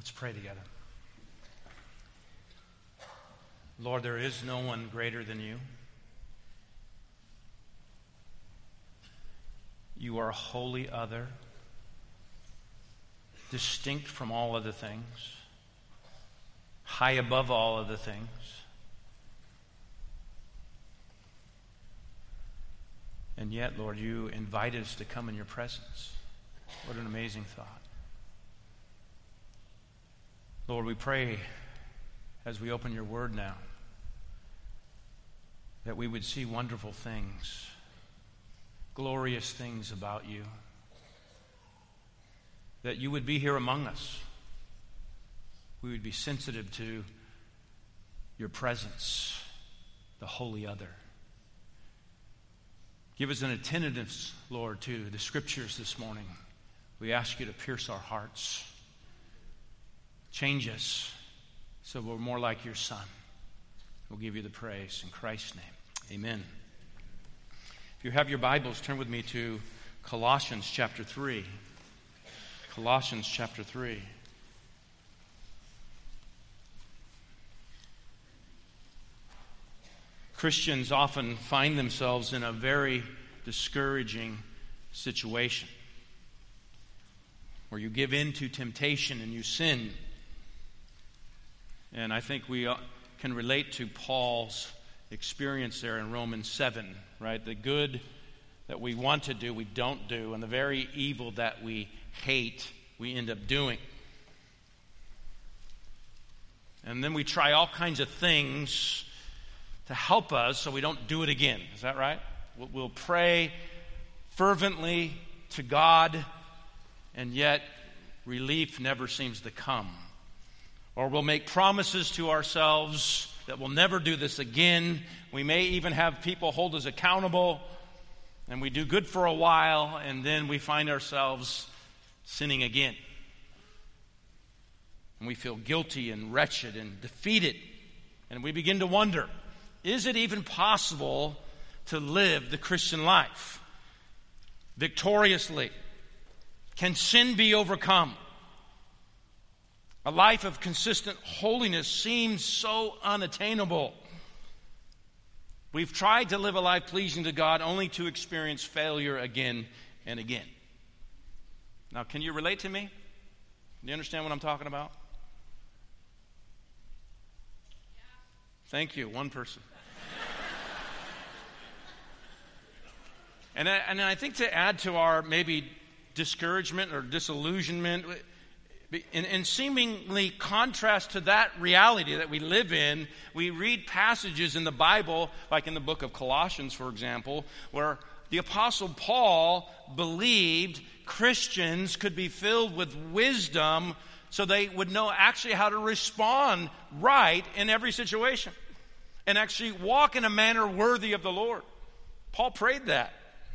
Let's pray together. Lord, there is no one greater than you. You are wholly other, distinct from all other things, high above all other things. And yet, Lord, you invite us to come in your presence. What an amazing thought. Lord, we pray as we open your word now that we would see wonderful things, glorious things about you, that you would be here among us. We would be sensitive to your presence, the holy other. Give us an attentiveness, Lord, to the scriptures this morning. We ask you to pierce our hearts. Change us so we're more like your Son. We'll give you the praise in Christ's name. Amen. If you have your Bibles, turn with me to Colossians chapter 3. Colossians chapter 3. Christians often find themselves in a very discouraging situation where you give in to temptation and you sin. And I think we can relate to Paul's experience there in Romans 7, right? The good that we want to do, we don't do, and the very evil that we hate, we end up doing. And then we try all kinds of things to help us so we don't do it again. Is that right? We'll pray fervently to God, and yet relief never seems to come. Or we'll make promises to ourselves that we'll never do this again. We may even have people hold us accountable, and we do good for a while, and then we find ourselves sinning again. And we feel guilty and wretched and defeated, and we begin to wonder, is it even possible to live the Christian life victoriously? Can sin be overcome? A life of consistent holiness seems so unattainable. We've tried to live a life pleasing to God only to experience failure again and again. Now, can you relate to me? Do you understand what I'm talking about? Yeah. Thank you, one person. And I think to add to our maybe discouragement or disillusionment, in seemingly contrast to that reality that we live in, we read passages in the Bible, like in the book of Colossians, for example, where the Apostle Paul believed Christians could be filled with wisdom so they would know actually how to respond right in every situation and actually walk in a manner worthy of the Lord. Paul prayed that.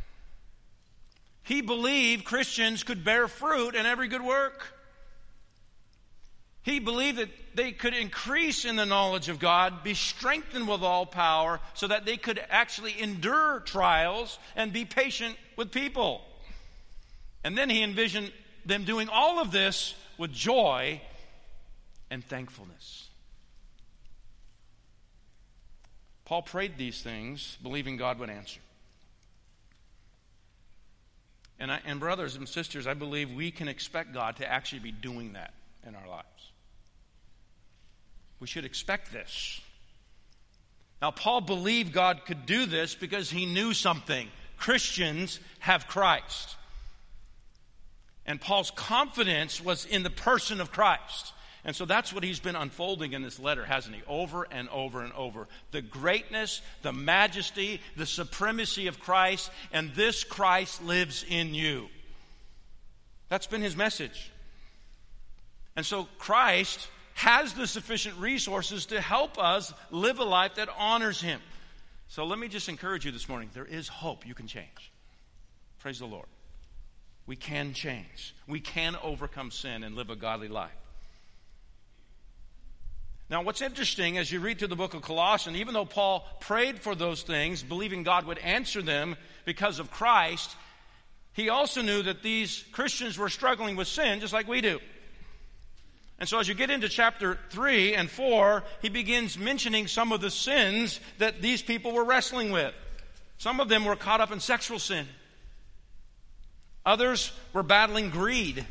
He believed Christians could bear fruit in every good work. He believed that they could increase in the knowledge of God, be strengthened with all power, so that they could actually endure trials and be patient with people. And then he envisioned them doing all of this with joy and thankfulness. Paul prayed these things, believing God would answer. And brothers and sisters, I believe we can expect God to actually be doing that in our lives. We should expect this. Now, Paul believed God could do this because he knew something. Christians have Christ. And Paul's confidence was in the person of Christ. And so that's what he's been unfolding in this letter, hasn't he? Over and over and over. The greatness, the majesty, the supremacy of Christ, and this Christ lives in you. That's been his message. And so Christ has the sufficient resources to help us live a life that honors him. So let me just encourage you this morning. There is hope. You can change. Praise the Lord. We can change. We can overcome sin and live a godly life. Now, what's interesting as you read through the book of Colossians, even though Paul prayed for those things, believing God would answer them because of Christ, he also knew that these Christians were struggling with sin just like we do. And so as you get into chapter 3 and 4, he begins mentioning some of the sins that these people were wrestling with. Some of them were caught up in sexual sin. Others were battling greed.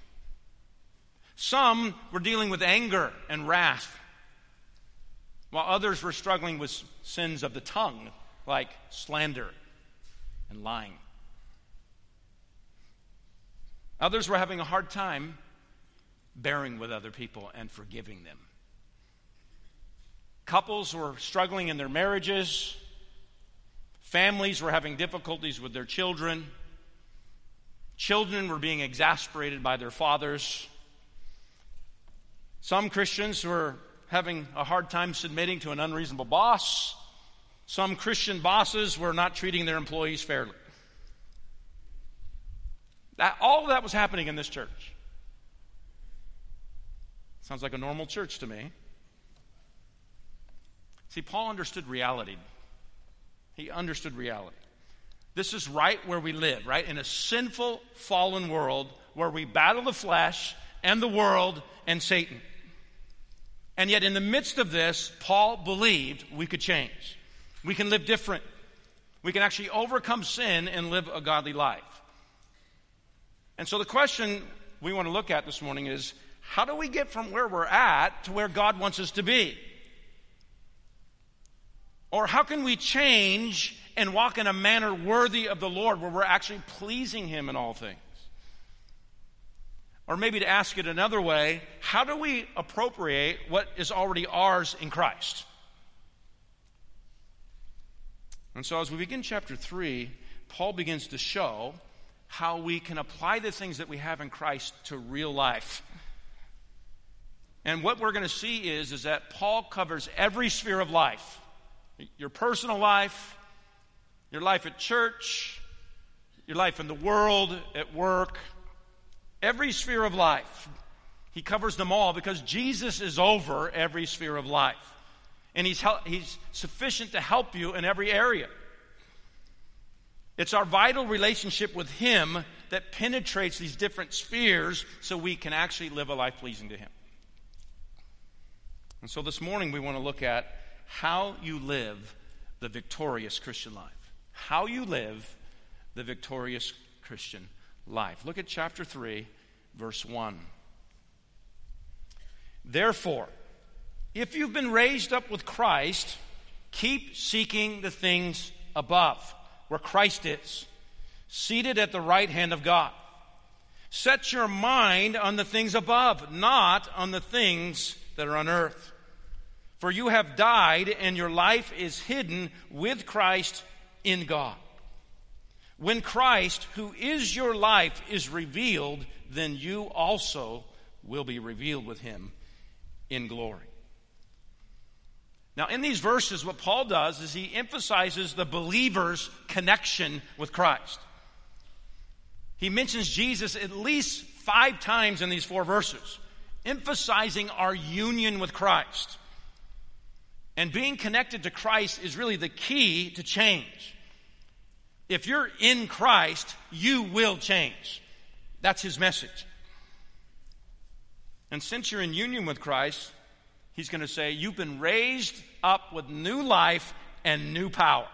Some were dealing with anger and wrath, while others were struggling with sins of the tongue, like slander and lying. Others were having a hard time bearing with other people and forgiving them. Couples were struggling in their marriages. Families were having difficulties with their children. Children were being exasperated by their fathers. Some Christians were having a hard time submitting to an unreasonable boss. Some Christian bosses were not treating their employees fairly. All of that was happening in this church. Sounds like a normal church to me. See, Paul understood reality. He understood reality. This is right where we live, right? In a sinful, fallen world where we battle the flesh and the world and Satan. And yet in the midst of this, Paul believed we could change. We can live different. We can actually overcome sin and live a godly life. And so the question we want to look at this morning is, how do we get from where we're at to where God wants us to be? Or how can we change and walk in a manner worthy of the Lord where we're actually pleasing Him in all things? Or maybe to ask it another way, how do we appropriate what is already ours in Christ? And so as we begin chapter 3, Paul begins to show how we can apply the things that we have in Christ to real life. And what we're going to see is that Paul covers every sphere of life. Your personal life, your life at church, your life in the world, at work, every sphere of life. He covers them all because Jesus is over every sphere of life. And he's sufficient to help you in every area. It's our vital relationship with Him that penetrates these different spheres so we can actually live a life pleasing to Him. And so this morning we want to look at how you live the victorious Christian life. How you live the victorious Christian life. Look at chapter 3, verse 1. Therefore, if you've been raised up with Christ, keep seeking the things above, where Christ is, seated at the right hand of God. Set your mind on the things above, not on the things that are on earth. For you have died, and your life is hidden with Christ in God. When Christ, who is your life, is revealed, then you also will be revealed with Him in glory. Now, in these verses, what Paul does is he emphasizes the believer's connection with Christ. He mentions Jesus at least 5 times in these 4 verses, emphasizing our union with Christ. And being connected to Christ is really the key to change. If you're in Christ, you will change. That's his message. And since you're in union with Christ, he's going to say, you've been raised up with new life and new power.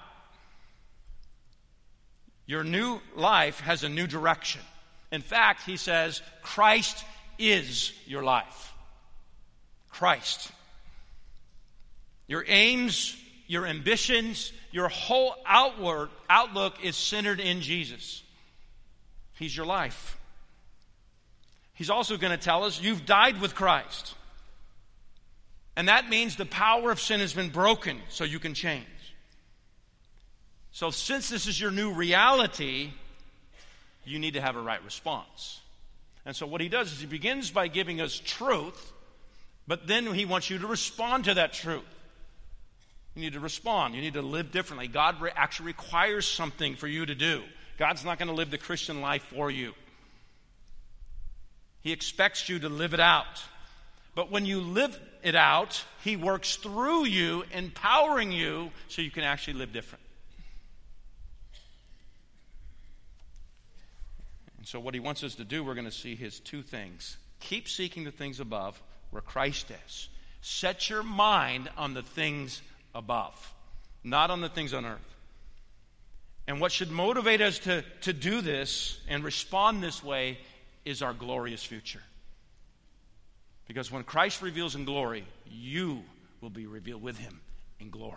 Your new life has a new direction. In fact, he says, Christ is your life. Christ. Your aims, your ambitions, your whole outlook is centered in Jesus. He's your life. He's also going to tell us you've died with Christ. And that means the power of sin has been broken so you can change. So since this is your new reality, you need to have a right response. And so what he does is he begins by giving us truth, but then he wants you to respond to that truth. You need to respond. You need to live differently. God actually requires something for you to do. God's not going to live the Christian life for you. He expects you to live it out. But when you live it out, he works through you, empowering you so you can actually live different. And so what he wants us to do, we're going to see his 2 things. Keep seeking the things above where Christ is. Set your mind on the things above, not on the things on earth. And what should motivate us to do this and respond this way is our glorious future. Because when Christ reveals in glory, you will be revealed with him in glory.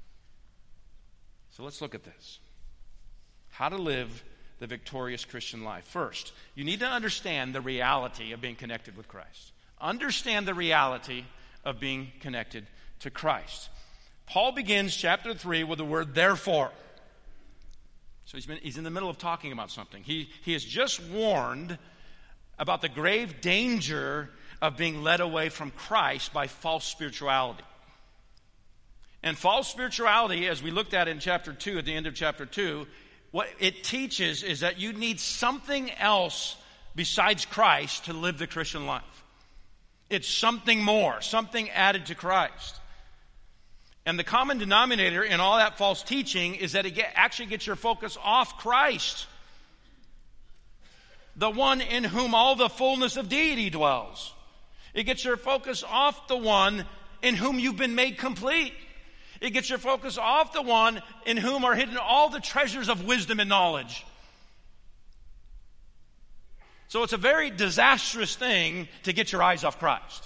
So let's look at this. How to live the victorious Christian life. First, you need to understand the reality of being connected with Christ. Understand the reality of being connected to Christ. Paul begins chapter 3 with the word therefore. So he's in the middle of talking about something. He has just warned about the grave danger of being led away from Christ by false spirituality. And false spirituality, as we looked at in chapter 2, at the end of chapter 2, what it teaches is that you need something else besides Christ to live the Christian life. It's something more, something added to Christ. And the common denominator in all that false teaching is that it actually gets your focus off Christ, the one in whom all the fullness of deity dwells. It gets your focus off the one in whom you've been made complete. It gets your focus off the one in whom are hidden all the treasures of wisdom and knowledge. So it's a very disastrous thing to get your eyes off Christ.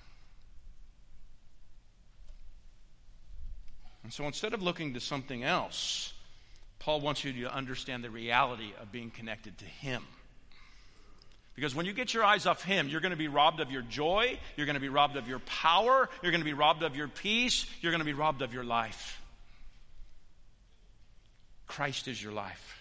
And so instead of looking to something else, Paul wants you to understand the reality of being connected to him. Because when you get your eyes off him, you're going to be robbed of your joy, you're going to be robbed of your power, you're going to be robbed of your peace, you're going to be robbed of your life. Christ is your life.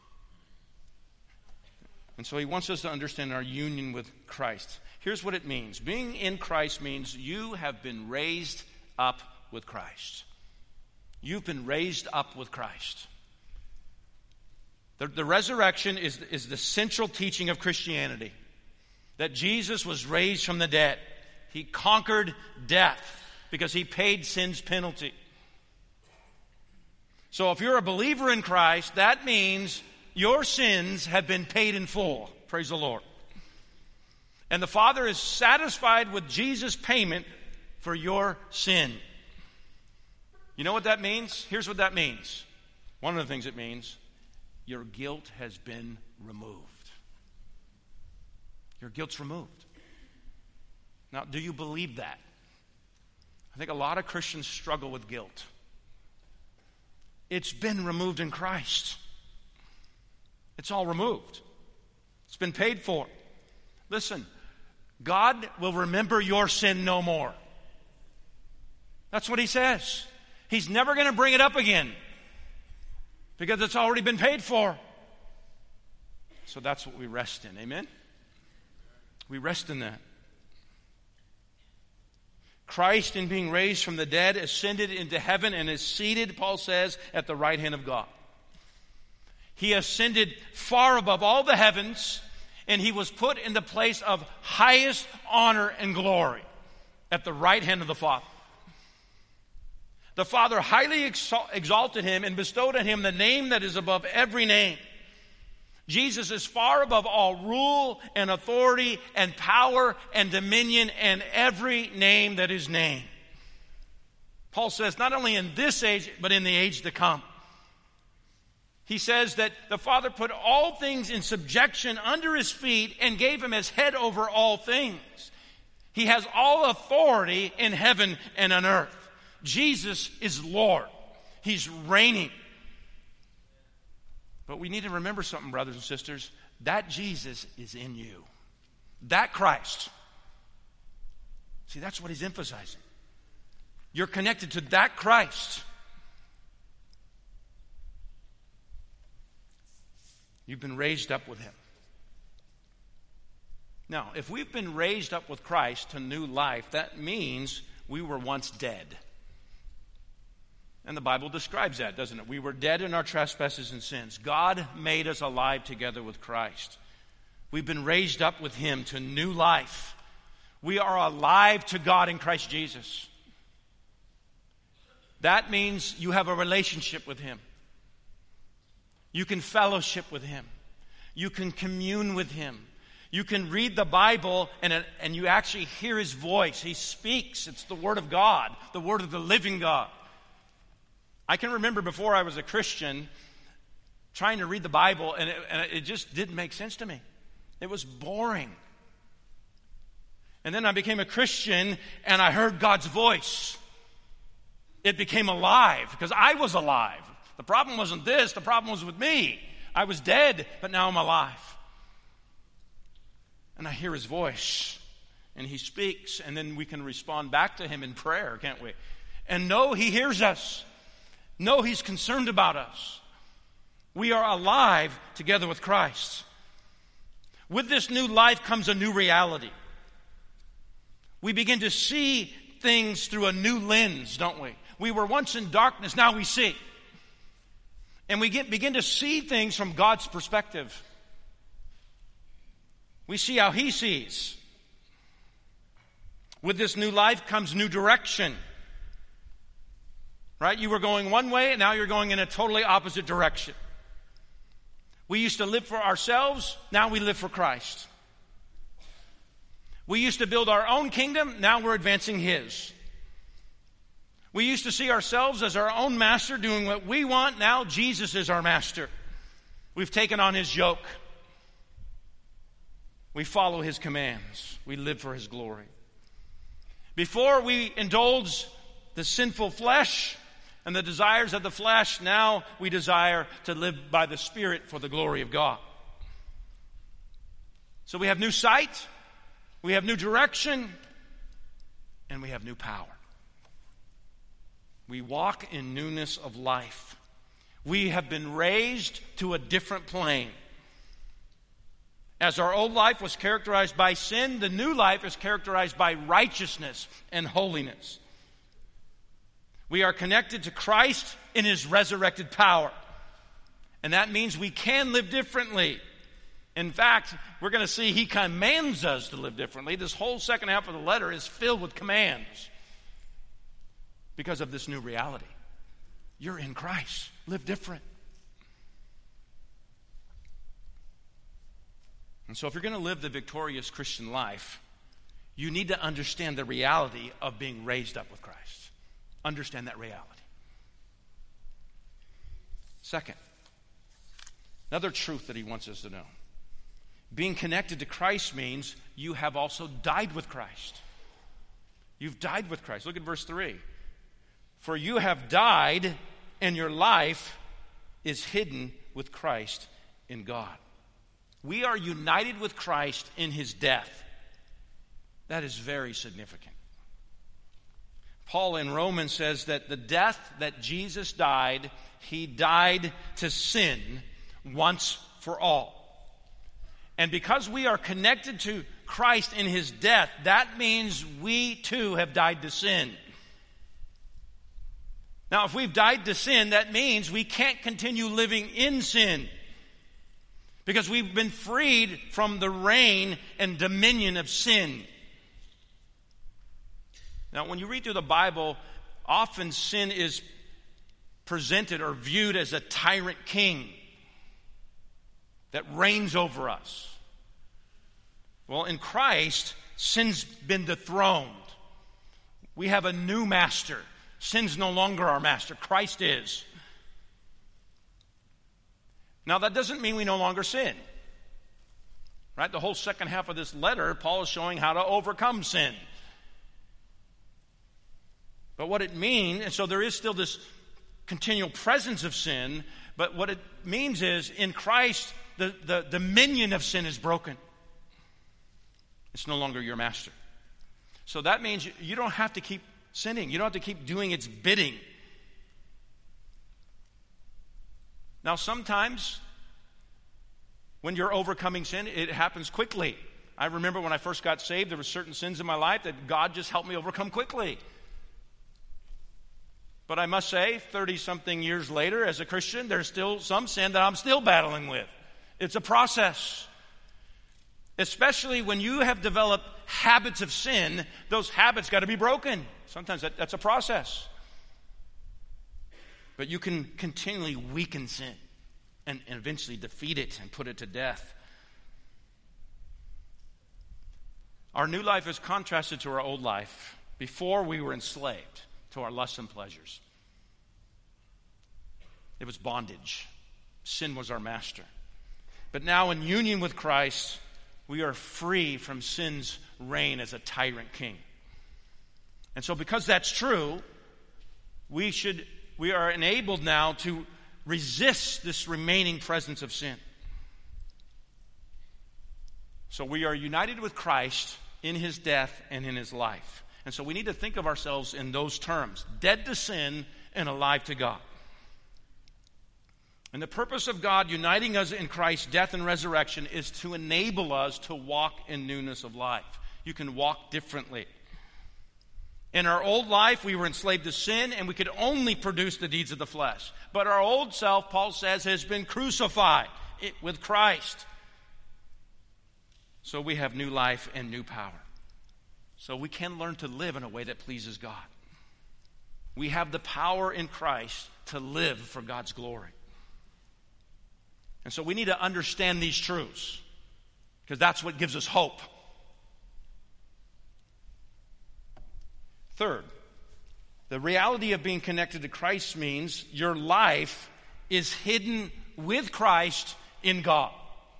And so he wants us to understand our union with Christ. Here's what it means. Being in Christ means you have been raised up with Christ. You've been raised up with Christ. The resurrection is the central teaching of Christianity. That Jesus was raised from the dead. He conquered death because he paid sin's penalty. So if you're a believer in Christ, that means your sins have been paid in full. Praise the Lord. And the Father is satisfied with Jesus' payment for your sin. You know what that means? Here's what that means. One of the things it means, your guilt has been removed. Your guilt's removed. Now, do you believe that? I think a lot of Christians struggle with guilt. It's been removed in Christ. It's all removed. It's been paid for. Listen, God will remember your sin no more. That's what he says. He's never going to bring it up again because it's already been paid for. So that's what we rest in. Amen? We rest in that. Christ, in being raised from the dead, ascended into heaven and is seated, Paul says, at the right hand of God. He ascended far above all the heavens, and he was put in the place of highest honor and glory at the right hand of the Father. The Father highly exalted him and bestowed on him the name that is above every name. Jesus is far above all rule and authority and power and dominion and every name that is named. Paul says not only in this age, but in the age to come. He says that the Father put all things in subjection under his feet and gave him as head over all things. He has all authority in heaven and on earth. Jesus is Lord. He's reigning. But we need to remember something, brothers and sisters. That Jesus is in you. That Christ. See, that's what he's emphasizing. You're connected to that Christ. You've been raised up with him. Now, if we've been raised up with Christ to new life, that means we were once dead. And the Bible describes that, doesn't it? We were dead in our trespasses and sins. God made us alive together with Christ. We've been raised up with him to new life. We are alive to God in Christ Jesus. That means you have a relationship with him. You can fellowship with him. You can commune with him. You can read the Bible and you actually hear his voice. He speaks. It's the Word of God, the Word of the living God. I can remember before I was a Christian trying to read the Bible, and it just didn't make sense to me. It was boring. And then I became a Christian, and I heard God's voice. It became alive, because I was alive. The problem wasn't this. The problem was with me. I was dead, but now I'm alive. And I hear his voice, and he speaks, and then we can respond back to him in prayer, can't we? And know he hears us. Know he's concerned about us. We are alive together with Christ. With this new life comes a new reality. We begin to see things through a new lens, don't we? We were once in darkness, now we see. And we begin to see things from God's perspective. We see how he sees. With this new life comes new direction. Right? You were going one way, and now you're going in a totally opposite direction. We used to live for ourselves, now we live for Christ. We used to build our own kingdom, now we're advancing his. We used to see ourselves as our own master, doing what we want, now Jesus is our master. We've taken on his yoke. We follow his commands. We live for his glory. Before we indulge the sinful flesh and the desires of the flesh, now we desire to live by the Spirit for the glory of God. So we have new sight, we have new direction, and we have new power. We walk in newness of life. We have been raised to a different plane. As our old life was characterized by sin, the new life is characterized by righteousness and holiness. We are connected to Christ in his resurrected power. And that means we can live differently. In fact, we're going to see he commands us to live differently. This whole second half of the letter is filled with commands because of this new reality. You're in Christ. Live different. And so if you're going to live the victorious Christian life, you need to understand the reality of being raised up with Christ. Understand that reality. Second, another truth that he wants us to know. Being connected to Christ means you have also died with Christ. You've died with Christ. Look at verse 3. For you have died, and your life is hidden with Christ in God. We are united with Christ in his death. That is very significant. Paul in Romans says that the death that Jesus died, he died to sin once for all. And because we are connected to Christ in his death, that means we too have died to sin. Now, if we've died to sin, that means we can't continue living in sin. Because we've been freed from the reign and dominion of sin. Now, when you read through the Bible, often sin is presented or viewed as a tyrant king that reigns over us. Well, in Christ, sin's been dethroned. We have a new master. Sin's no longer our master. Christ is. Now, that doesn't mean we no longer sin. Right? The whole second half of this letter, Paul is showing how to overcome sin. But what it means, and so there is still this continual presence of sin, but what it means is in Christ, the dominion of sin is broken. It's no longer your master. So that means you don't have to keep sinning. You don't have to keep doing its bidding. Now, sometimes when you're overcoming sin, it happens quickly. I remember when I first got saved, there were certain sins in my life that God just helped me overcome quickly. But I must say, 30-something years later, as a Christian, there's still some sin that I'm still battling with. It's a process. Especially when you have developed habits of sin, those habits got to be broken. Sometimes that's a process. But you can continually weaken sin and eventually defeat it and put it to death. Our new life is contrasted to our old life. Before, we were enslaved to our lusts and pleasures. It was bondage. Sin was our master. But now, in union with Christ, we are free from sin's reign as a tyrant king. And so because that's true, we are enabled now to resist this remaining presence of sin. So we are united with Christ in his death and in his life. And so we need to think of ourselves in those terms: dead to sin and alive to God. And the purpose of God uniting us in Christ's death and resurrection is to enable us to walk in newness of life. You can walk differently. In our old life, we were enslaved to sin, and we could only produce the deeds of the flesh. But our old self, Paul says, has been crucified with Christ. So we have new life and new power. So we can learn to live in a way that pleases God. We have the power in Christ to live for God's glory. And so we need to understand these truths, because that's what gives us hope. Third, the reality of being connected to Christ means your life is hidden with Christ in God.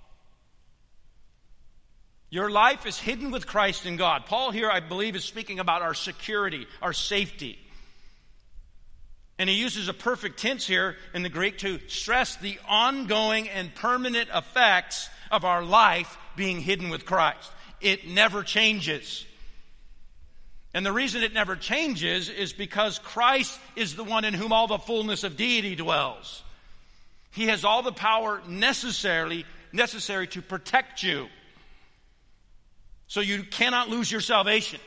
Your life is hidden with Christ in God. Paul here, I believe, is speaking about our security, our safety. And he uses a perfect tense here in the Greek to stress the ongoing and permanent effects of our life being hidden with Christ. It never changes. And the reason it never changes is because Christ is the one in whom all the fullness of deity dwells. He has all the power necessary to protect you. So you cannot lose your salvation.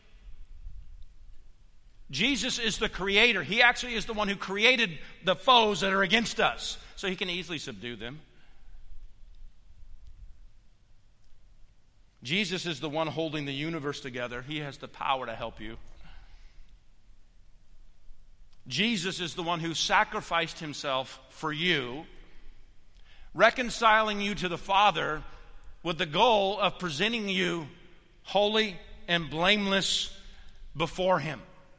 Jesus is the creator. He actually is the one who created the foes that are against us, so he can easily subdue them. Jesus is the one holding the universe together. He has the power to help you. Jesus is the one who sacrificed himself for you, reconciling you to the Father with the goal of presenting you holy and blameless before him.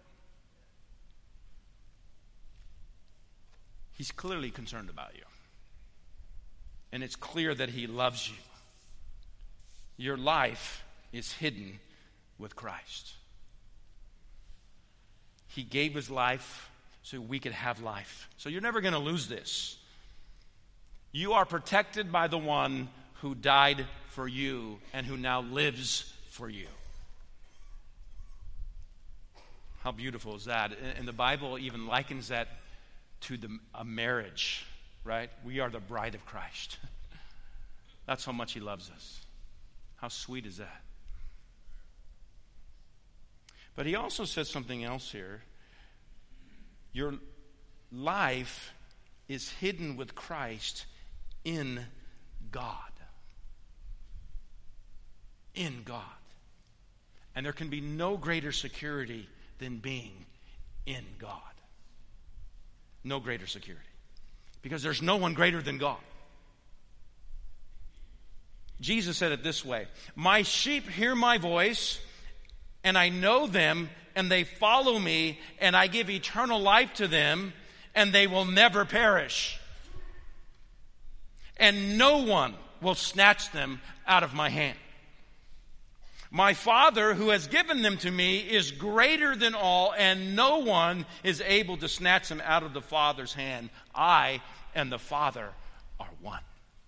He's clearly concerned about you. And it's clear that he loves you. Your life is hidden with Christ. He gave his life so we could have life. So you're never going to lose this. You are protected by the one who died for you and who now lives for you. How beautiful is that? And the Bible even likens that to a marriage, right? We are the bride of Christ. That's how much he loves us. How sweet is that? But he also says something else here. Your life is hidden with Christ in God. In God. And there can be no greater security than being in God. No greater security. Because there's no one greater than God. Jesus said it this way: my sheep hear my voice, and I know them, and they follow me, and I give eternal life to them, and they will never perish. And no one will snatch them out of my hand. My Father who has given them to me is greater than all, and no one is able to snatch them out of the Father's hand. I and the Father are one.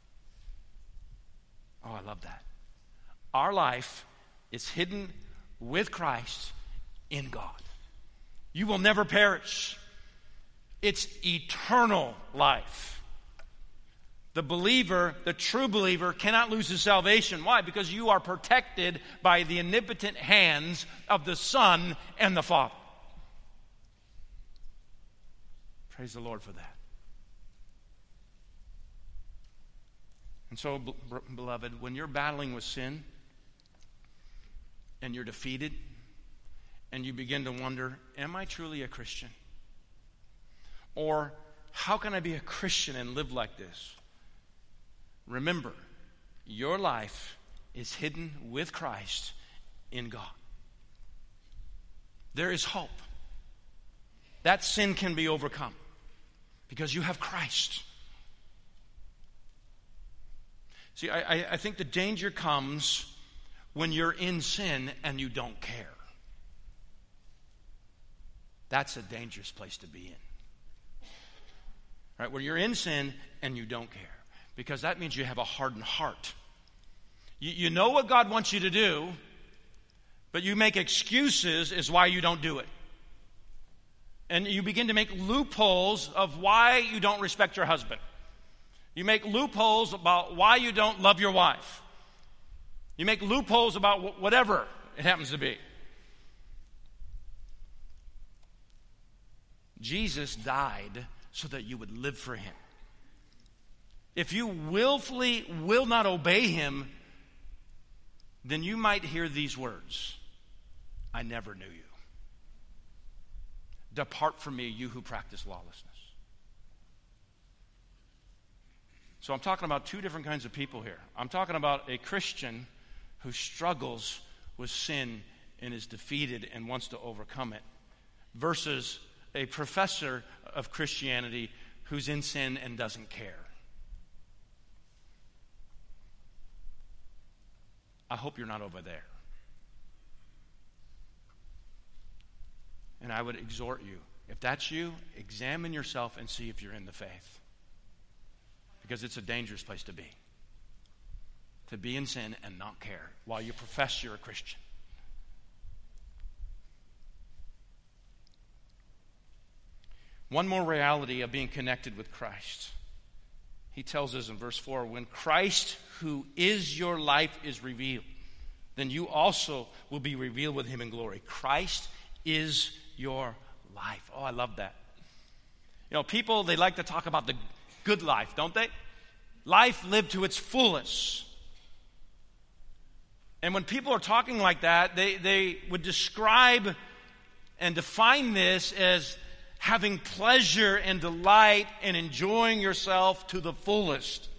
Oh, I love that. Our life is hidden with Christ in God. You will never perish. It's eternal life. The believer, the true believer, cannot lose his salvation. Why? Because you are protected by the omnipotent hands of the Son and the Father. Praise the Lord for that. And so, beloved, when you're battling with sin and you're defeated and you begin to wonder, am I truly a Christian? Or how can I be a Christian and live like this? Remember, your life is hidden with Christ in God. There is hope. That sin can be overcome because you have Christ. See, I think the danger comes when you're in sin and you don't care. That's a dangerous place to be in. Right? Where you're in sin and you don't care. Because that means you have a hardened heart. You know what God wants you to do, but you make excuses as why you don't do it. And you begin to make loopholes of why you don't respect your husband. You make loopholes about why you don't love your wife. You make loopholes about whatever it happens to be. Jesus died so that you would live for him. If you willfully will not obey him, then you might hear these words: I never knew you. Depart from me, you who practice lawlessness. So I'm talking about two different kinds of people here. I'm talking about a Christian who struggles with sin and is defeated and wants to overcome it, versus a professor of Christianity who's in sin and doesn't care. I hope you're not over there. And I would exhort you, if that's you, examine yourself and see if you're in the faith. Because it's a dangerous place to be. To be in sin and not care while you profess you're a Christian. One more reality of being connected with Christ. He tells us in verse 4, when Christ, who is your life, is revealed, then you also will be revealed with him in glory. Christ is your life. Oh, I love that. You know, people, they like to talk about the good life, don't they? Life lived to its fullest. And when people are talking like that, they would describe and define this as having pleasure and delight and enjoying yourself to the fullest.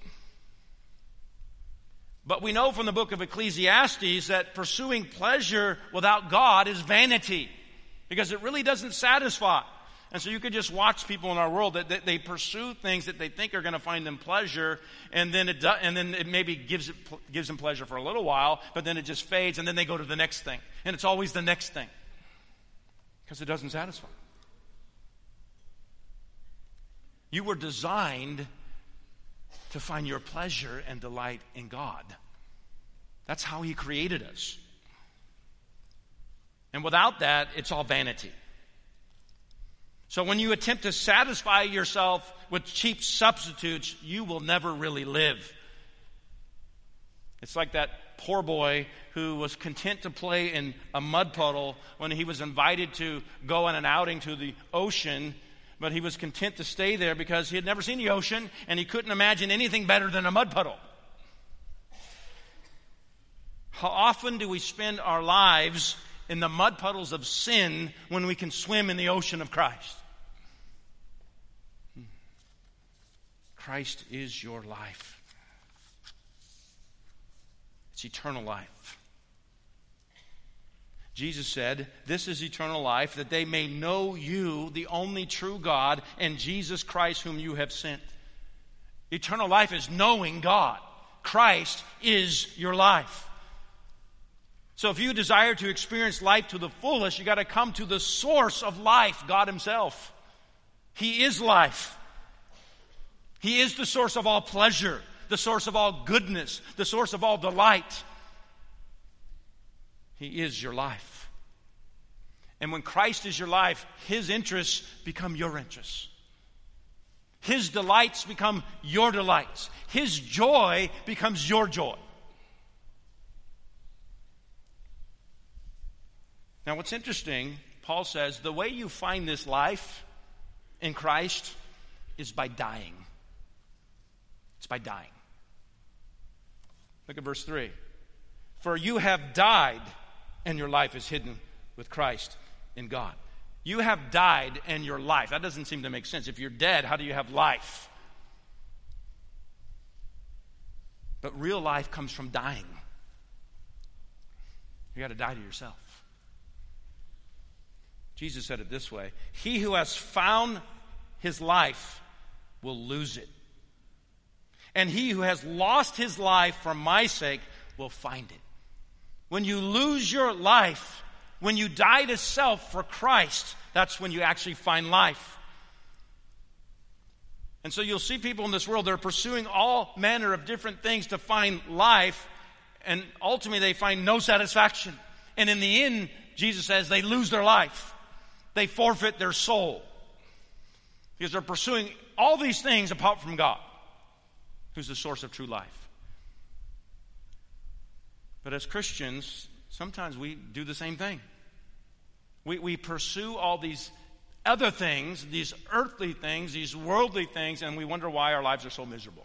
But we know from the book of Ecclesiastes that pursuing pleasure without God is vanity, because it really doesn't satisfy. And so you could just watch people in our world that they pursue things that they think are going to find them pleasure, and then it maybe gives them pleasure for a little while, but then it just fades, and then they go to the next thing. And it's always the next thing, because it doesn't satisfy. You were designed to find your pleasure and delight in God. That's how he created us. And without that, it's all vanity. So when you attempt to satisfy yourself with cheap substitutes, you will never really live. It's like that poor boy who was content to play in a mud puddle when he was invited to go on an outing to the ocean, but he was content to stay there because he had never seen the ocean and he couldn't imagine anything better than a mud puddle. How often do we spend our lives in the mud puddles of sin when we can swim in the ocean of Christ? Christ is your life. It's eternal life. Jesus said, "This is eternal life, that they may know you, the only true God, and Jesus Christ whom you have sent." Eternal life is knowing God. Christ is your life. So if you desire to experience life to the fullest, you got to come to the source of life, God himself. He is life. He is the source of all pleasure, the source of all goodness, the source of all delight. He is your life. And when Christ is your life, his interests become your interests. His delights become your delights. His joy becomes your joy. Now, what's interesting, Paul says, the way you find this life in Christ is by dying. It's by dying. Look at verse 3. For you have died, and your life is hidden with Christ in God. You have died, and your life. That doesn't seem to make sense. If you're dead, how do you have life? But real life comes from dying. You got to die to yourself. Jesus said it this way: he who has found his life will lose it. And he who has lost his life for my sake will find it. When you lose your life, when you die to self for Christ, that's when you actually find life. And so you'll see people in this world that are pursuing all manner of different things to find life, and ultimately they find no satisfaction. And in the end, Jesus says, they lose their life. They forfeit their soul. Because they're pursuing all these things apart from God, who's the source of true life. But as Christians, sometimes we do the same thing. We pursue all these other things, these earthly things, these worldly things, and we wonder why our lives are so miserable.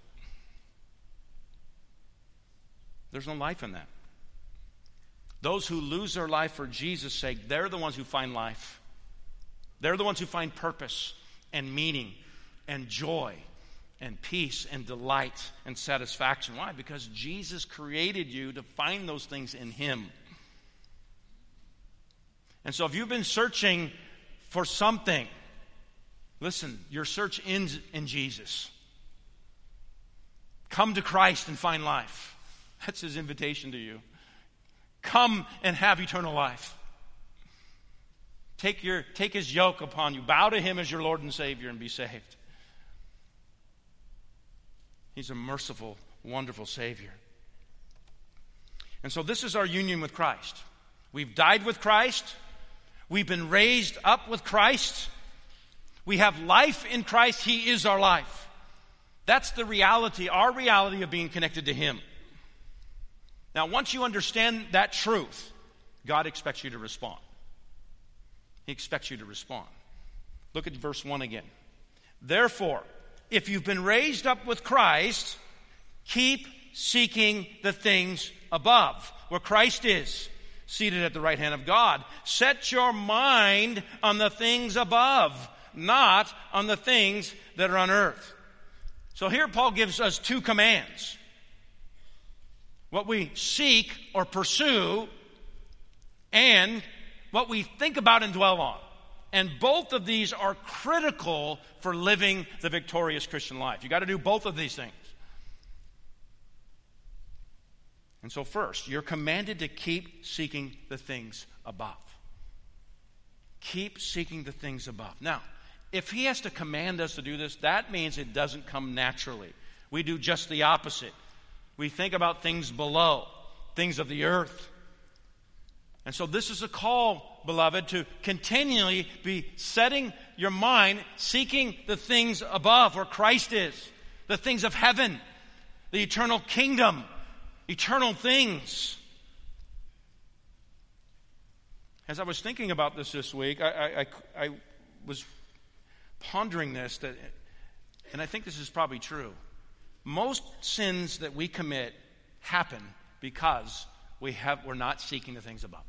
There's no life in that. Those who lose their life for Jesus' sake, they're the ones who find life. They're the ones who find purpose and meaning and joy and peace and delight and satisfaction. Why? Because Jesus created you to find those things in Him. And so if you've been searching for something, listen, your search ends in Jesus. Come to Christ and find life. That's His invitation to you. Come and have eternal life. Take His yoke upon you. Bow to Him as your Lord and Savior and be saved. He's a merciful, wonderful Savior. And so this is our union with Christ. We've died with Christ. We've been raised up with Christ. We have life in Christ. He is our life. That's the reality, our reality of being connected to Him. Now, once you understand that truth, God expects you to respond. He expects you to respond. Look at verse 1 again. Therefore, if you've been raised up with Christ, keep seeking the things above, where Christ is, seated at the right hand of God. Set your mind on the things above, not on the things that are on earth. So here Paul gives us two commands. What we seek or pursue, and what we think about and dwell on. And both of these are critical for living the victorious Christian life. You've got to do both of these things. And so first, you're commanded to keep seeking the things above. Keep seeking the things above. Now, if He has to command us to do this, that means it doesn't come naturally. We do just the opposite. We think about things below, things of the earth. And so this is a call, beloved, to continually be setting your mind, seeking the things above where Christ is, the things of heaven, the eternal kingdom, eternal things. As I was thinking about this week, I was pondering this, and I think this is probably true. Most sins that we commit happen because we're not seeking the things above.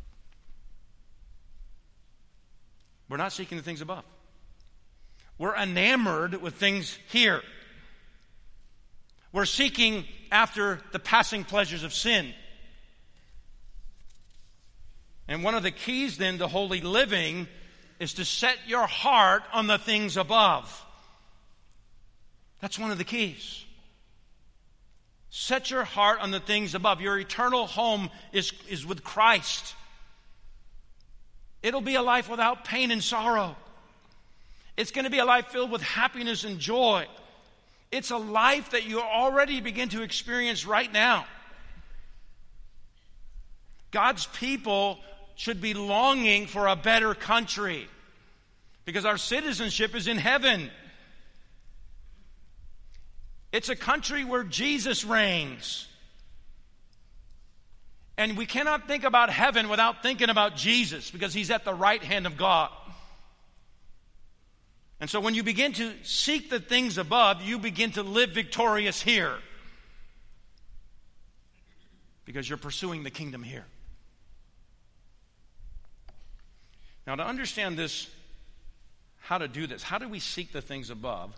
We're not seeking the things above. We're enamored with things here. We're seeking after the passing pleasures of sin. And one of the keys then to holy living is to set your heart on the things above. That's one of the keys. Set your heart on the things above. Your eternal home is with Christ. It'll be a life without pain and sorrow. It's going to be a life filled with happiness and joy. It's a life that you already begin to experience right now. God's people should be longing for a better country because our citizenship is in heaven. It's a country where Jesus reigns. And we cannot think about heaven without thinking about Jesus because He's at the right hand of God. And so when you begin to seek the things above, you begin to live victorious here because you're pursuing the kingdom here. Now, to understand this, how to do this, how do we seek the things above?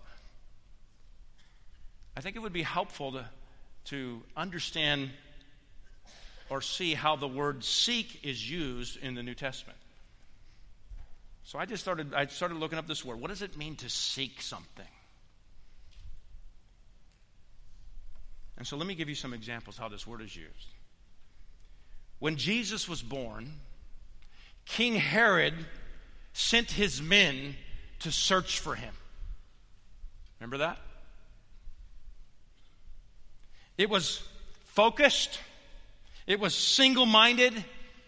I think it would be helpful to understand or see how the word seek is used in the New Testament. So I started looking up this word. What does it mean to seek something? And so let me give you some examples how this word is used. When Jesus was born, King Herod sent his men to search for him. Remember that? It was focused. It was single-minded.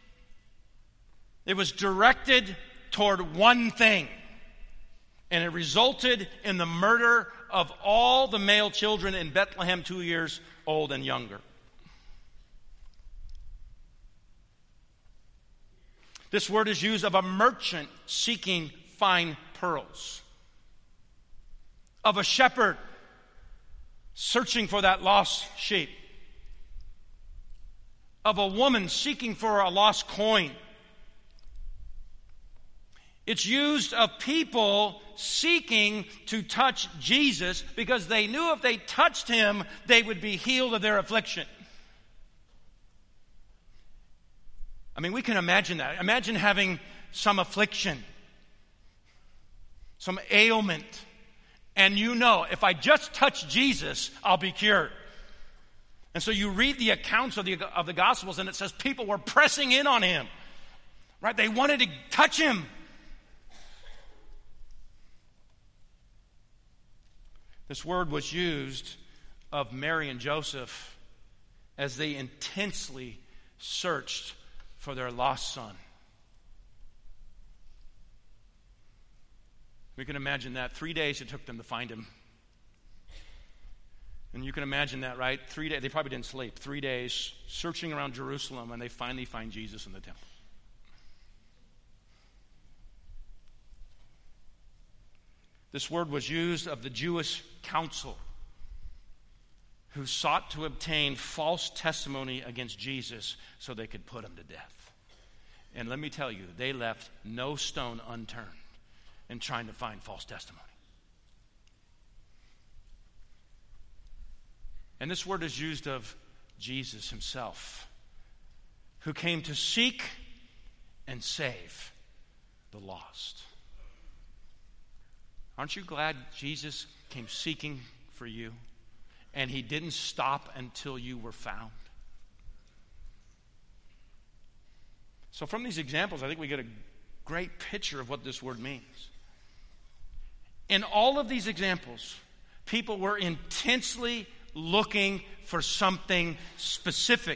It was directed toward one thing. And it resulted in the murder of all the male children in Bethlehem 2 years old and younger. This word is used of a merchant seeking fine pearls, of a shepherd searching for that lost sheep, of a woman seeking for a lost coin. It's used of people seeking to touch Jesus because they knew if they touched him, they would be healed of their affliction. I mean, we can imagine that. Imagine having some affliction, some ailment, and you know, if I just touch Jesus, I'll be cured. And so you read the accounts of the Gospels, and it says people were pressing in on him, right? They wanted to touch him. This word was used of Mary and Joseph as they intensely searched for their lost son. We can imagine that. 3 days it took them to find him. And you can imagine that, right? 3 days. They probably didn't sleep. 3 days searching around Jerusalem, and they finally find Jesus in the temple. This word was used of the Jewish council who sought to obtain false testimony against Jesus so they could put him to death. And let me tell you, they left no stone unturned in trying to find false testimony. And this word is used of Jesus himself, who came to seek and save the lost. Aren't you glad Jesus came seeking for you, and he didn't stop until you were found? So from these examples, I think we get a great picture of what this word means. In all of these examples, people were intensely looking for something specific.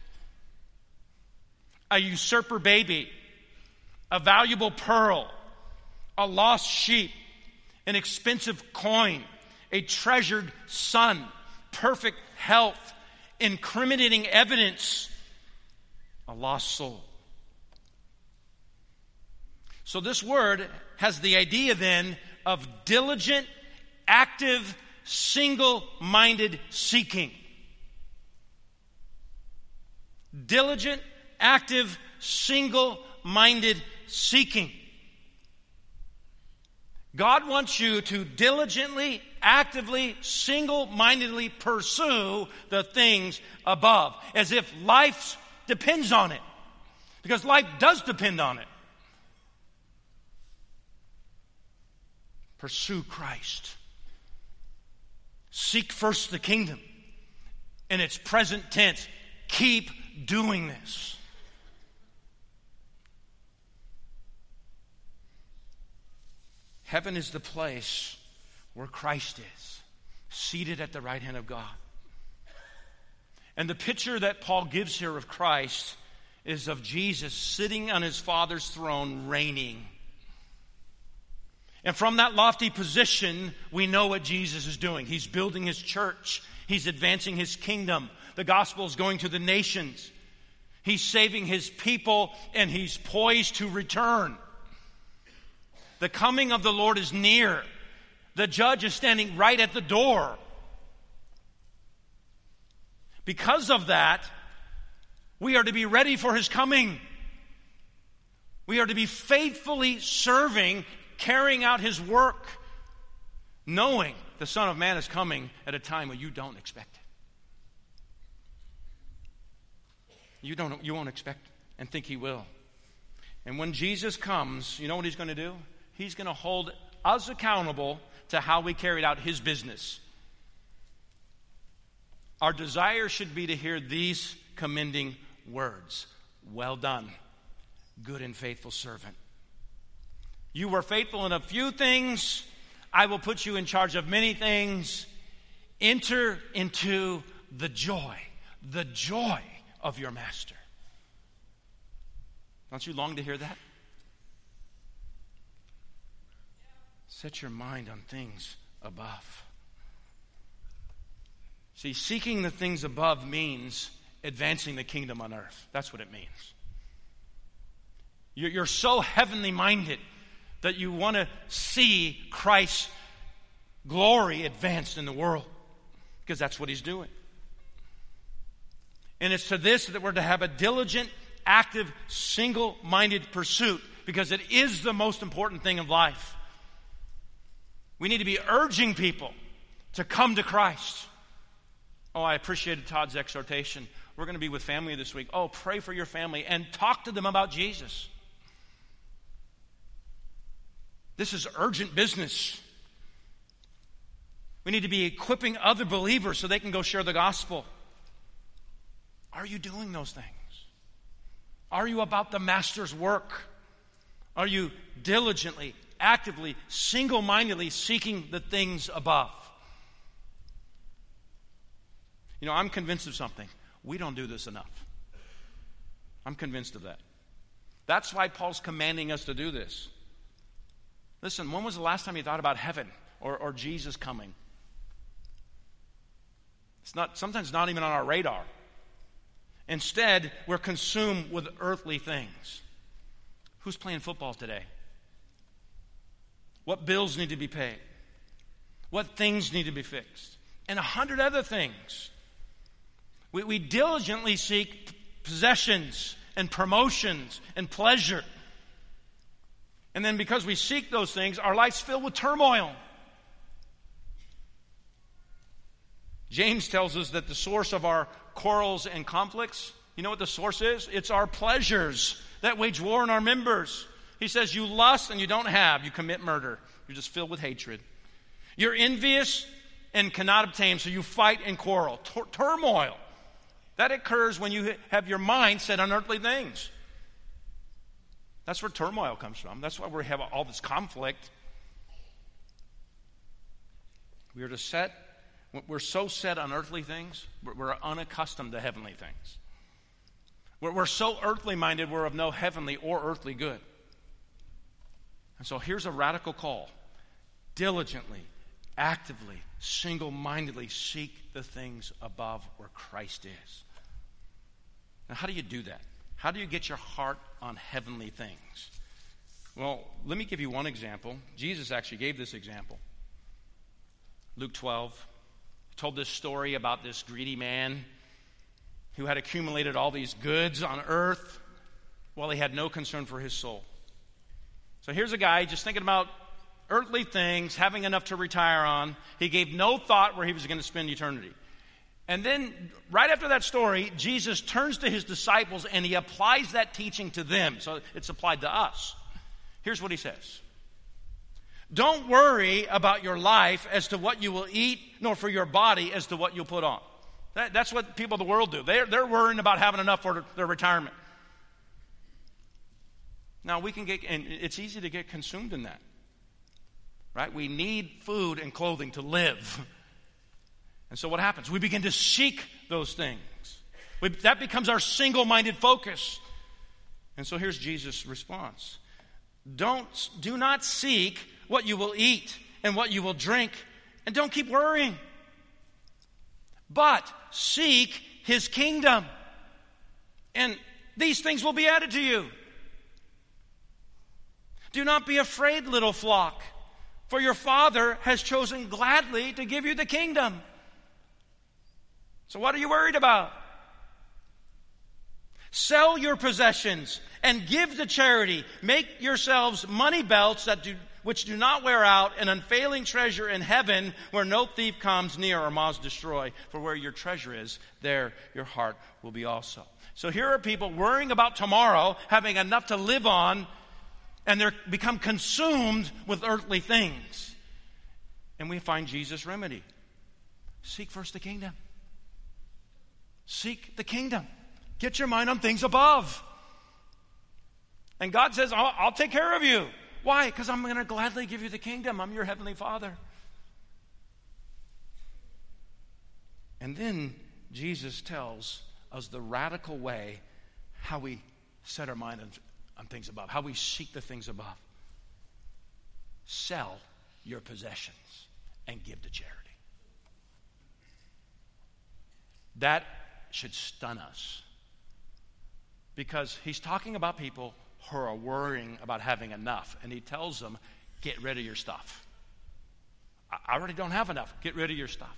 A usurper baby, a valuable pearl, a lost sheep, an expensive coin, a treasured son, perfect health, incriminating evidence, a lost soul. So this word has the idea then of diligent, active, single-minded seeking. Diligent, active, single-minded seeking. God wants you to diligently, actively, single-mindedly pursue the things above, as if life depends on it. Because life does depend on it. Pursue Christ. Seek first the kingdom. In its present tense, keep doing this. Heaven is the place where Christ is, seated at the right hand of God. And the picture that Paul gives here of Christ is of Jesus sitting on his Father's throne, reigning. And from that lofty position, we know what Jesus is doing. He's building his church. He's advancing his kingdom. The gospel is going to the nations. He's saving his people, and he's poised to return. The coming of the Lord is near. The judge is standing right at the door. Because of that, we are to be ready for his coming. We are to be faithfully serving, carrying out his work, knowing the Son of Man is coming at a time when you don't expect it. You won't expect and think he will. And when Jesus comes, you know what he's going to do? He's going to hold us accountable to how we carried out his business. Our desire should be to hear these commending words. Well done, good and faithful servant. You were faithful in a few things. I will put you in charge of many things. Enter into the joy of your master. Don't you long to hear that? Set your mind on things above. See, seeking the things above means advancing the kingdom on earth. That's what it means. You're so heavenly minded that you want to see Christ's glory advanced in the world, because that's what he's doing. And it's to this that we're to have a diligent, active, single-minded pursuit, because it is the most important thing of life. We need to be urging people to come to Christ. Oh, I appreciated Todd's exhortation. We're going to be with family this week. Oh, pray for your family and talk to them about Jesus. This is urgent business. We need to be equipping other believers so they can go share the gospel. Are you doing those things? Are you about the master's work? Are you diligently, actively, single-mindedly seeking the things above? You know, I'm convinced of something. We don't do this enough. I'm convinced of that. That's why Paul's commanding us to do this. Listen, when was the last time you thought about heaven or Jesus coming? It's sometimes not even on our radar. Instead, we're consumed with earthly things. Who's playing football today? What bills need to be paid? What things need to be fixed? And 100 other things. We diligently seek possessions and promotions and pleasure. And then because we seek those things, our life's filled with turmoil. James tells us that the source of our quarrels and conflicts, you know what the source is? It's our pleasures that wage war in our members. He says, you lust and you don't have. You commit murder. You're just filled with hatred. You're envious and cannot obtain, so you fight and quarrel. Turmoil. That occurs when you have your mind set on earthly things. That's where turmoil comes from. That's why we have all this conflict. We're so set on earthly things, we're unaccustomed to heavenly things. We're so earthly minded, we're of no heavenly or earthly good. And so here's a radical call. Diligently, actively, single-mindedly seek the things above where Christ is. Now, how do you do that? How do you get your heart on heavenly things? Well, let me give you one example. Jesus actually gave this example. Luke 12 told this story about this greedy man who had accumulated all these goods on earth while he had no concern for his soul. So here's a guy just thinking about earthly things, having enough to retire on. He gave no thought where he was going to spend eternity. And then, right after that story, Jesus turns to his disciples and he applies that teaching to them. So it's applied to us. Here's what he says. Don't worry about your life as to what you will eat, nor for your body as to what you'll put on. That's what people of the world do. They're worrying about having enough for their retirement. Now, and it's easy to get consumed in that. Right? We need food and clothing to live. And so what happens? We begin to seek those things. That becomes our single-minded focus. And so here's Jesus' response. Do not seek what you will eat and what you will drink, and don't keep worrying. But seek his kingdom, and these things will be added to you. Do not be afraid, little flock, for your Father has chosen gladly to give you the kingdom. So what are you worried about? Sell your possessions and give to charity. Make yourselves money belts which do not wear out, an unfailing treasure in heaven where no thief comes near or moths destroy. For where your treasure is, there your heart will be also. So here are people worrying about tomorrow, having enough to live on, and they're become consumed with earthly things. And we find Jesus' remedy. Seek first the kingdom. Seek the kingdom. Get your mind on things above. And God says, I'll take care of you. Why? Because I'm going to gladly give you the kingdom. I'm your heavenly Father. And then Jesus tells us the radical way how we set our mind on things above, how we seek the things above. Sell your possessions and give to charity. That should stun us. Because he's talking about people who are worrying about having enough. And he tells them, get rid of your stuff. I already don't have enough. Get rid of your stuff.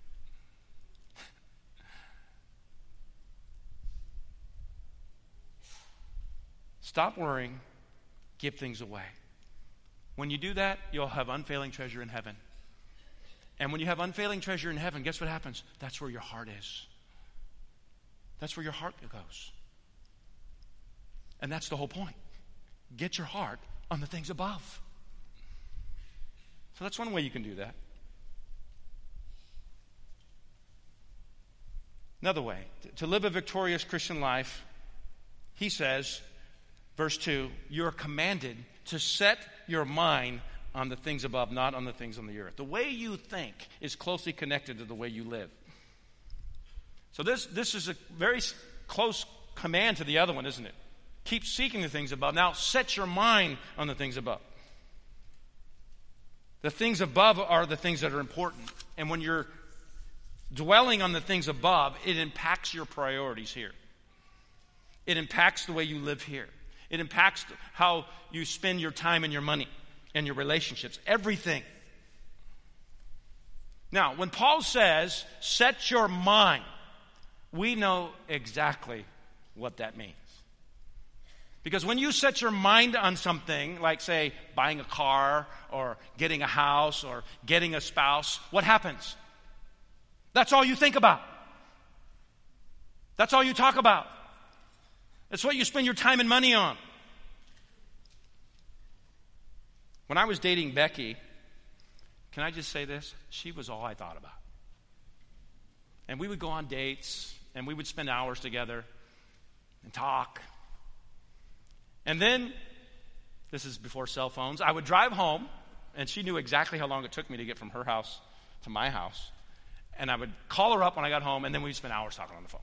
Stop worrying. Give things away. When you do that, you'll have unfailing treasure in heaven. And when you have unfailing treasure in heaven, guess what happens? That's where your heart is. That's where your heart goes. And that's the whole point. Get your heart on the things above. So that's one way you can do that. Another way, to live a victorious Christian life, he says, verse 2, you're commanded to set your mind on the things above, not on the things on the earth. The way you think is closely connected to the way you live. So this is a very close command to the other one, isn't it? Keep seeking the things above. Now set your mind on the things above. The things above are the things that are important. And when you're dwelling on the things above, it impacts your priorities here. It impacts the way you live here. It impacts how you spend your time and your money and your relationships. Everything. Now, when Paul says, set your mind, we know exactly what that means. Because when you set your mind on something, like, say, buying a car or getting a house or getting a spouse, what happens? That's all you think about. That's all you talk about. That's what you spend your time and money on. When I was dating Becky, can I just say this? She was all I thought about. And we would go on dates, and we would spend hours together and talk. And then, this is before cell phones, I would drive home, and she knew exactly how long it took me to get from her house to my house. And I would call her up when I got home, and then we'd spend hours talking on the phone.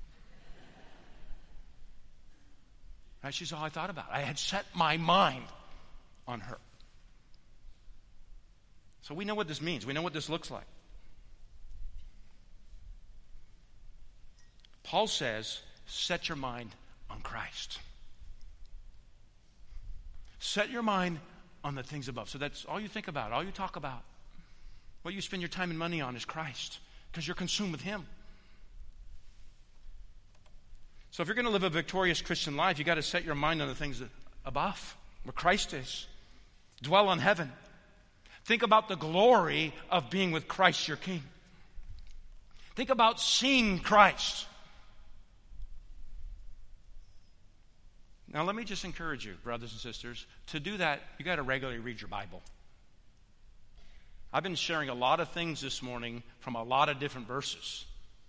Right? She's all I thought about. I had set my mind on her. So we know what this means. We know what this looks like. Paul says, set your mind on Christ. Set your mind on the things above. So that's all you think about, all you talk about. What you spend your time and money on is Christ, because you're consumed with Him. So if you're going to live a victorious Christian life, you've got to set your mind on the things above, where Christ is. Dwell on heaven. Think about the glory of being with Christ your King. Think about seeing Christ. Now let me just encourage you, brothers and sisters, to do that, you got to regularly read your Bible. I've been sharing a lot of things this morning from a lot of different verses.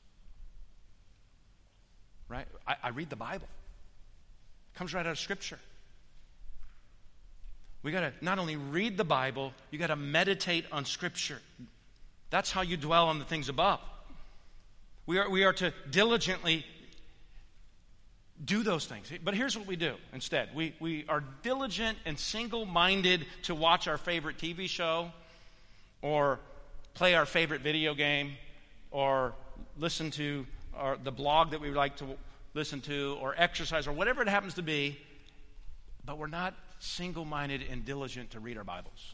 Right? I read the Bible. It comes right out of Scripture. We got to not only read the Bible, you got to meditate on Scripture. That's how you dwell on the things above. We are to diligently do those things. But here's what we do instead. We are diligent and single-minded to watch our favorite TV show or play our favorite video game or listen to the blog that we would like to listen to or exercise or whatever it happens to be, but we're not single-minded and diligent to read our Bibles.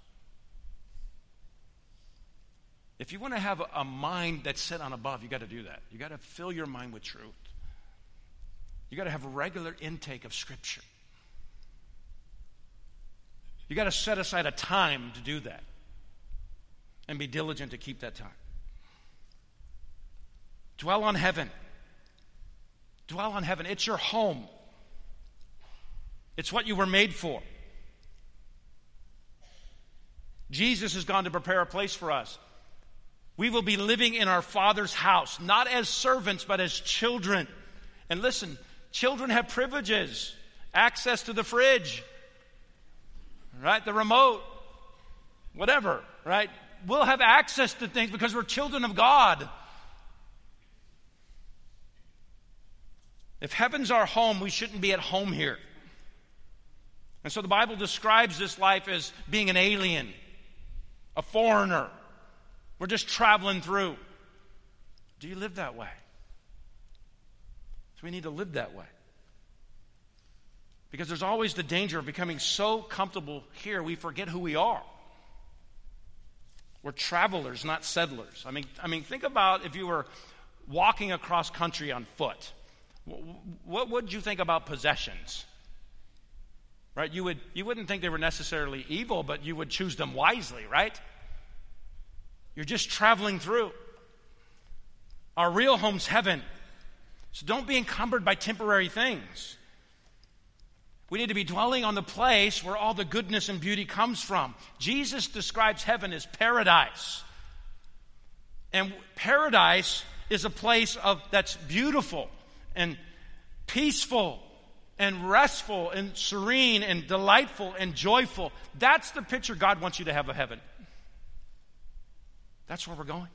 If you want to have a mind that's set on above, you got to do that. You got to fill your mind with truth. You got to have a regular intake of Scripture. You got to set aside a time to do that and be diligent to keep that time. Dwell on heaven. Dwell on heaven. It's your home. It's what you were made for. Jesus has gone to prepare a place for us. We will be living in our Father's house, not as servants, but as children. And listen, children have privileges, access to the fridge, right? The remote, whatever, right? We'll have access to things because we're children of God. If heaven's our home, we shouldn't be at home here. And so the Bible describes this life as being an alien, a foreigner. We're just traveling through. Do you live that way? So we need to live that way. Because there's always the danger of becoming so comfortable here we forget who we are. We're travelers, not settlers. I mean, think about if you were walking across country on foot. What would you think about possessions? Right? You wouldn't think they were necessarily evil, but you would choose them wisely, right? You're just traveling through. Our real home's heaven. So don't be encumbered by temporary things. We need to be dwelling on the place where all the goodness and beauty comes from. Jesus describes heaven as paradise. And paradise is a place that's beautiful and peaceful and restful and serene and delightful and joyful. That's the picture God wants you to have of heaven. That's where we're going.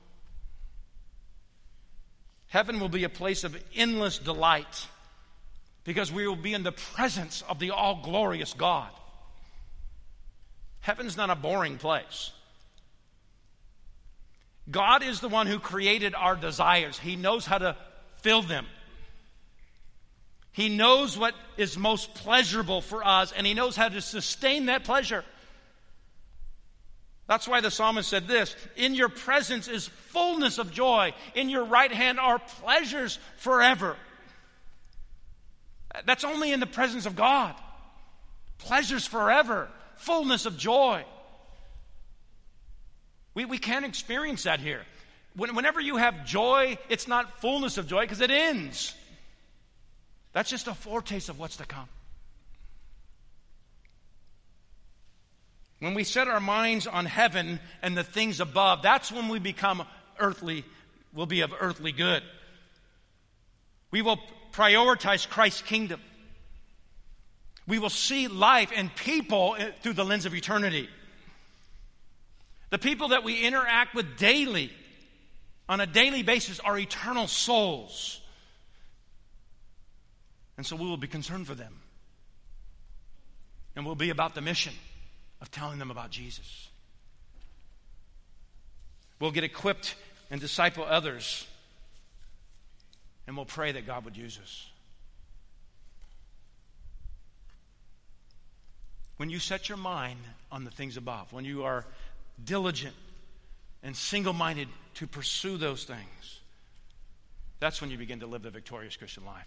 Heaven will be a place of endless delight because we will be in the presence of the all-glorious God. Heaven's not a boring place. God is the one who created our desires. He knows how to fill them. He knows what is most pleasurable for us, and He knows how to sustain that pleasure. That's why the psalmist said this, "In your presence is fullness of joy. In your right hand are pleasures forever." That's only in the presence of God. Pleasures forever. Fullness of joy. We can't experience that here. Whenever you have joy, it's not fullness of joy because it ends. That's just a foretaste of what's to come. When we set our minds on heaven and the things above, that's when we become earthly, will be of earthly good. We will prioritize Christ's kingdom. We will see life and people through the lens of eternity. The people that we interact with daily, on a daily basis, are eternal souls. And so we will be concerned for them. And we'll be about the mission of telling them about Jesus. We'll get equipped and disciple others. And we'll pray that God would use us. When you set your mind on the things above, when you are diligent and single-minded to pursue those things, that's when you begin to live the victorious Christian life.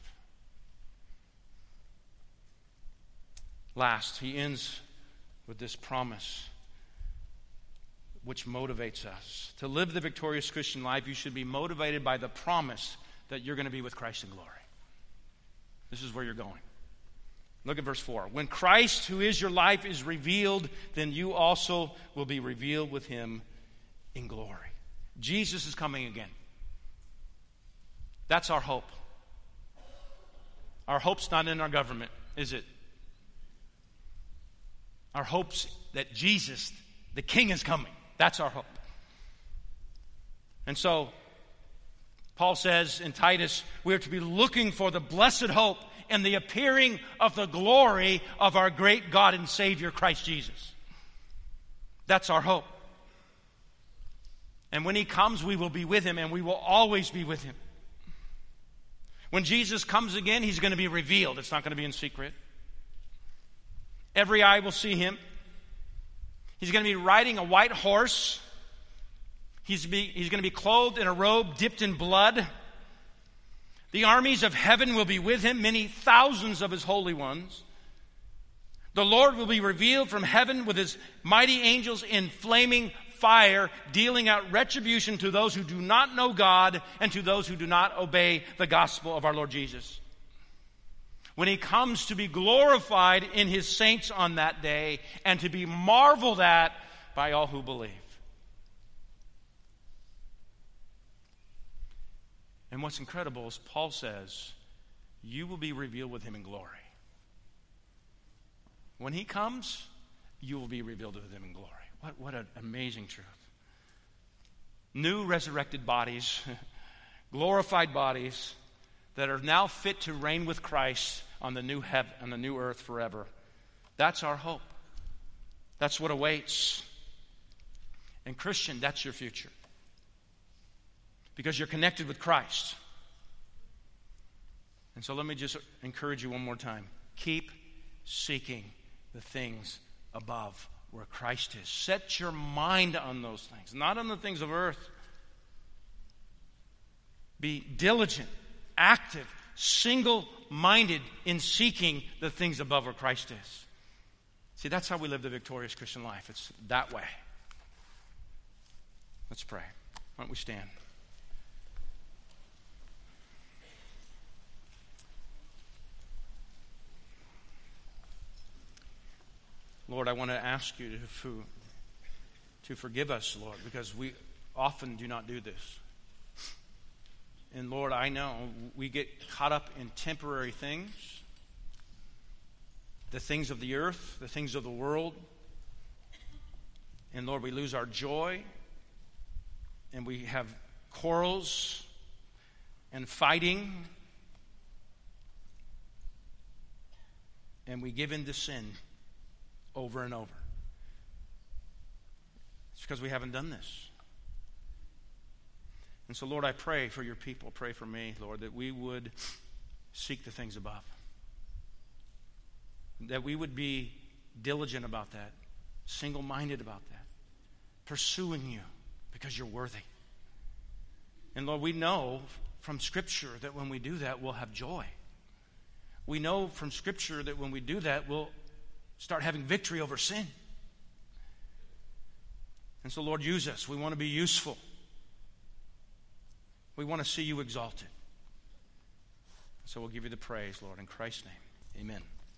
Last, he ends with this promise which motivates us. To live the victorious Christian life, you should be motivated by the promise that you're going to be with Christ in glory. This is where you're going. Look at verse 4. When Christ, who is your life, is revealed, then you also will be revealed with Him in glory. Jesus is coming again. That's our hope. Our hope's not in our government, is it? Our hope's that Jesus, the King, is coming. That's our hope. And so, Paul says in Titus, we are to be looking for the blessed hope and the appearing of the glory of our great God and Savior, Christ Jesus. That's our hope. And when He comes, we will be with Him, and we will always be with Him. When Jesus comes again, He's going to be revealed. It's not going to be in secret. Every eye will see Him. He's going to be riding a white horse. He's going to be clothed in a robe dipped in blood. The armies of heaven will be with Him, many thousands of His holy ones. The Lord will be revealed from heaven with His mighty angels in flaming fire, dealing out retribution to those who do not know God and to those who do not obey the gospel of our Lord Jesus. when he comes to be glorified in his saints on that day and to be marveled at by all who believe. And what's incredible is Paul says, you will be revealed with him in glory. When he comes, you will be revealed with him in glory. What an amazing truth. New resurrected bodies, glorified bodies that are now fit to reign with Christ on the new heaven, on the new earth forever. That's our hope. That's what awaits. And Christian, that's your future. Because you're connected with Christ. And so let me just encourage you one more time. Keep seeking the things above where Christ is. Set your mind on those things, not on the things of earth. Be diligent, active, single-minded in seeking the things above where Christ is. See, that's how we live the victorious Christian life. It's that way. Let's pray. Why don't we stand? Lord, I want to ask you to forgive us, Lord, because we often do not do this. And Lord, I know we get caught up in temporary things, the things of the earth, the things of the world. And Lord, we lose our joy, and we have quarrels and fighting, and we give in to sin over and over. It's because we haven't done this. And so, Lord, I pray for your people. Pray for me, Lord, that we would seek the things above. That we would be diligent about that, single-minded about that, pursuing you because you're worthy. And Lord, we know from Scripture that when we do that, we'll have joy. We know from Scripture that when we do that, we'll start having victory over sin. And so, Lord, use us. We want to be useful. We want to see you exalted. So we'll give you the praise, Lord, in Christ's name. Amen.